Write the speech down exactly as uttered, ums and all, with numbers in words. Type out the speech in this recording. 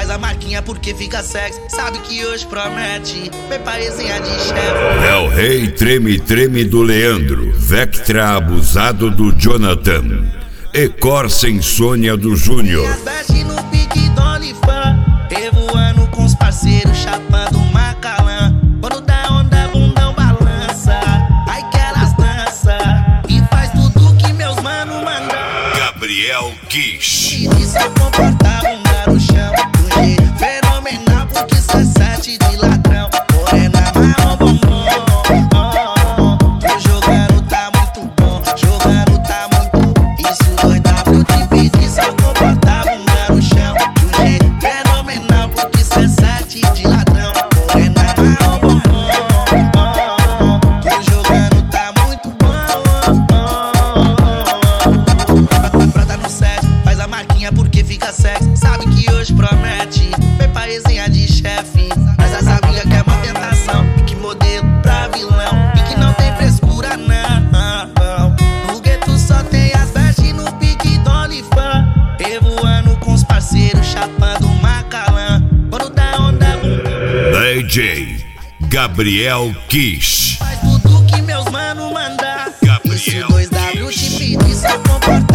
Faz a marquinha porque fica sexy. Sabe que hoje promete. Vem pra resenha de chefe. É o rei treme treme do Leandro, Vectra abusado do Jonathan e Corsa insônia do Júnior. Veste no pique do Olifan, revoando com os parceiros, chapando Macalã. Quando dá onda, bundão balança. Ai que elas dança e faz tudo que meus mano mandam. Gabriel Kish. E diz que comporta bunda no chão de um jeito fenomenal, porque isso é sete de ladrão. Morena, marrom, bombom. Tô jogando, tá muito bom. Jogando, tá muito. Isso dois W te pedi, só comporta bunda no chão de um jeito fenomenal, porque isso é sete de ladrão. Morena, marrom, bombom. Tô jogando, tá muito bom. Prata no set, faz a marquinha porque fica sexy. Sabe que hoje promete. Vem pra resenha de chefe. Mas essa amiga quer uma tentação. Pique modelo pra vilão. E que não tem frescura não. No gueto só tem as vestes no pique do Olifan, revoando com os parceiros, chapando Macalã. Quando dá onda, D J Gabriel Kish. faz tudo que meus mano mandar. Isso dois W te pedi, só comporta